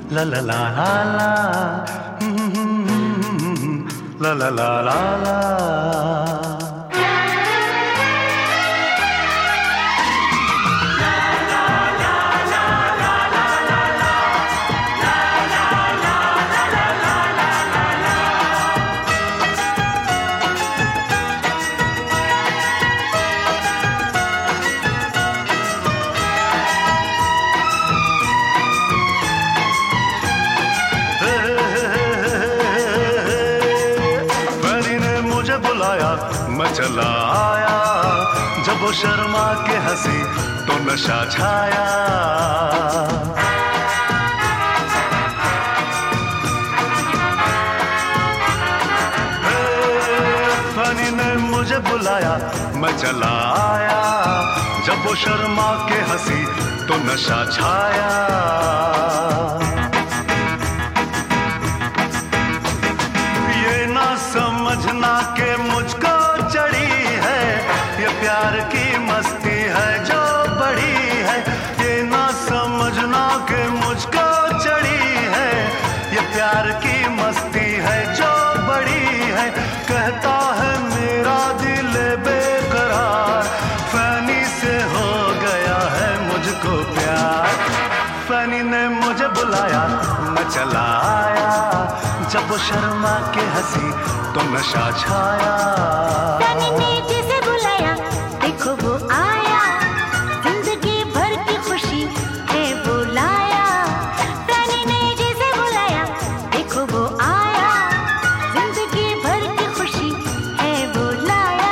ला ला ला ला ला, ला ला ला ला ला। बुलाया मैं चला आया, जब वो शर्मा के हंसी तो नशा छाया। फनी ने मुझे बुलाया मैं चला आया, जब वो शर्मा के हंसी तो नशा छाया। समझना के मुझको चढ़ी है ये प्यार की मस्ती है जो बड़ी है। ये ना समझना के मुझको चढ़ी है ये प्यार की मस्ती है जो बड़ी है। कहता है मेरा दिल बेकरार, फनी से हो गया है मुझको प्यार। फनी ने मुझे बुलाया मैं चला आया, जब वो शर्मा के हंसी तो नशा छाया। फनी ने जिसे बुलाया देखो वो आया, जिंदगी भर की खुशी है वो लाया। फनी ने जिसे बुलाया देखो वो आया, जिंदगी भर की खुशी है वो लाया।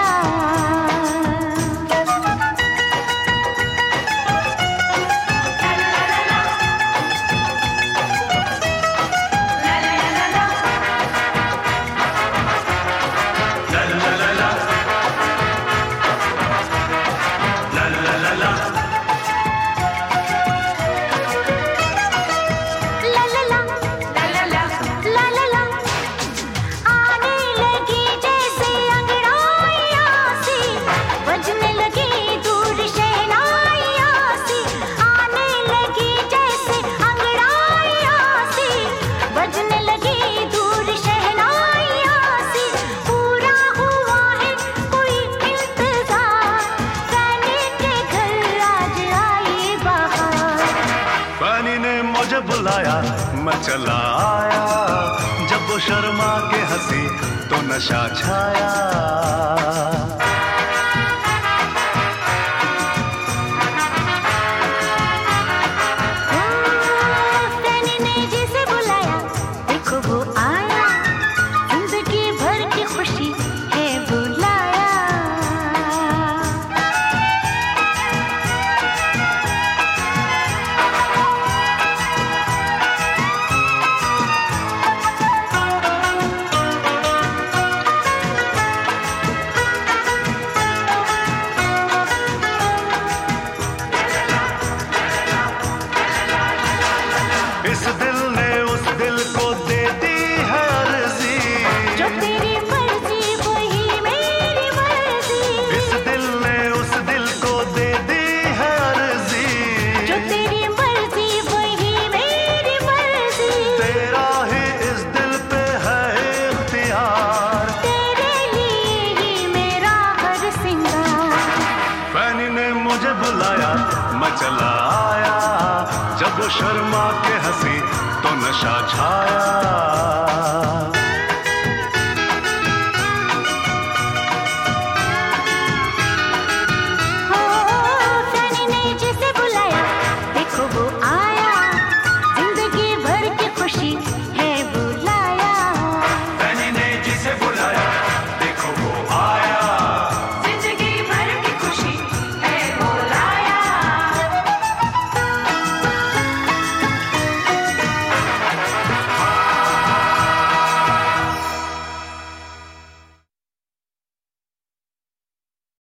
मुझे बुलाया मैं चला आया, जब वो शर्मा के हंसी तो नशा छाया। इस दिल ने उस दिल को दे दी है अर्जी, जो तेरी मर्जी वही मेरी मर्जी। इस दिल ने उस दिल को दे दी है अर्जी, जो तेरी मर्जी वही मेरी मर्जी। तेरा ही इस दिल पे है इख्तियार, तेरे लिए ही मेरा हर सिंगार। फनी ने मुझे बुलाया मैं चला आया, जब वो शर्मा के हंसी तो नशा छाया।